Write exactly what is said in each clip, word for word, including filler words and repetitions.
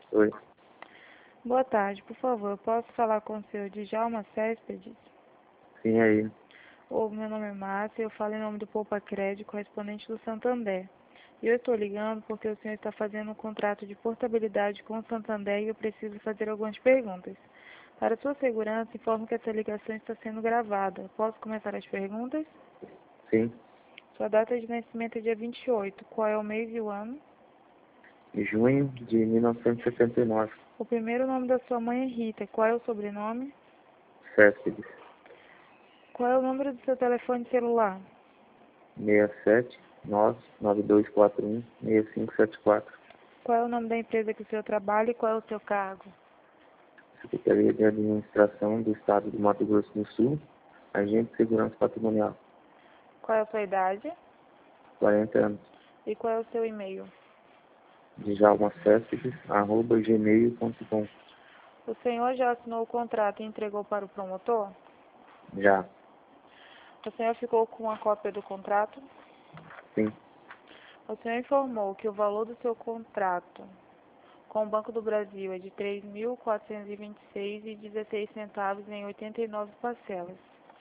Oi. Boa tarde, por favor, eu posso falar com o senhor Djalma Céspedes? Sim, aí. Ô, meu nome é Márcia, eu falo em nome do Poupa Crédito, correspondente do Santander. E eu estou ligando porque o senhor está fazendo um contrato de portabilidade com o Santander e eu preciso fazer algumas perguntas. Para sua segurança, informo que essa ligação está sendo gravada. Posso começar as perguntas? Sim. Sua data de nascimento é dia vinte e oito. Qual é o mês e o ano? Junho de mil novecentos e setenta e nove. O primeiro nome da sua mãe é Rita. Qual é o sobrenome? Céspedes. Qual é o número do seu telefone celular? seis sete nove nove dois quatro um seis cinco sete quatro. Qual é o nome da empresa que o senhor trabalha e qual é o seu cargo? Secretaria de Administração do Estado do Mato Grosso do Sul. Agente de Segurança Patrimonial. Qual é a sua idade? quarenta anos. E qual é o seu e-mail? Djalma Céspedes, arroba gmail ponto com. O senhor já assinou o contrato e entregou para o promotor? Já. O senhor ficou com uma cópia do contrato? Sim. O senhor informou que o valor do seu contrato com o Banco do Brasil é de três mil quatrocentos e vinte e seis reais e dezesseis centavos em oitenta e nove parcelas.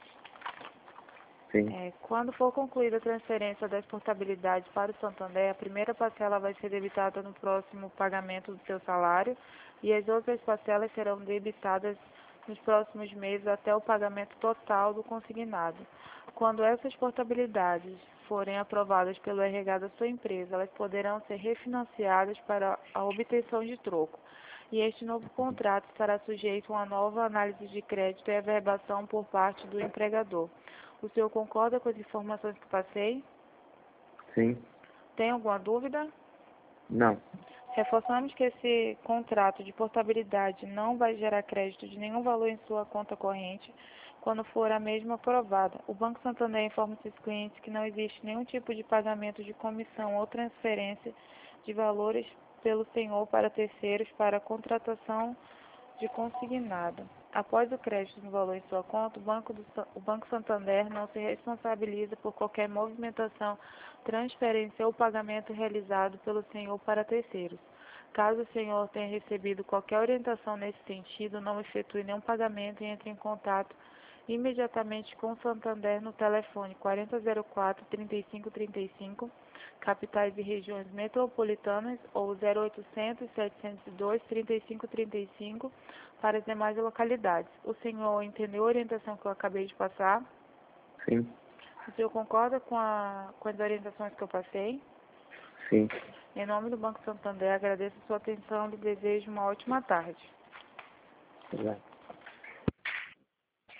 Sim. É, quando for concluída a transferência das portabilidades para o Santander, a primeira parcela vai ser debitada no próximo pagamento do seu salário e as outras parcelas serão debitadas nos próximos meses até o pagamento total do consignado. Quando essas portabilidades forem aprovadas pelo R H da sua empresa, elas poderão ser refinanciadas para a obtenção de troco. E este novo contrato estará sujeito a uma nova análise de crédito e averbação por parte do empregador. O senhor concorda com as informações que passei? Sim. Tem alguma dúvida? Não. Reforçamos que esse contrato de portabilidade não vai gerar crédito de nenhum valor em sua conta corrente quando for a mesma aprovada. O Banco Santander informa seus clientes que não existe nenhum tipo de pagamento de comissão ou transferência de valores pelo senhor para terceiros para a contratação de consignado. Após o crédito no valor em sua conta, o Banco, do, o Banco Santander não se responsabiliza por qualquer movimentação, transferência ou pagamento realizado pelo senhor para terceiros. Caso o senhor tenha recebido qualquer orientação nesse sentido, não efetue nenhum pagamento e entre em contato imediatamente com o Santander no telefone quarenta zero quatro, trinta e cinco trinta e cinco, capitais e regiões metropolitanas, ou zero oitocentos, setecentos e dois, trinta e cinco trinta e cinco para as demais localidades. O senhor entendeu a orientação que eu acabei de passar? Sim. O senhor concorda com, a, com as orientações que eu passei? Sim. Em nome do Banco Santander, agradeço a sua atenção e desejo uma ótima tarde. Obrigado.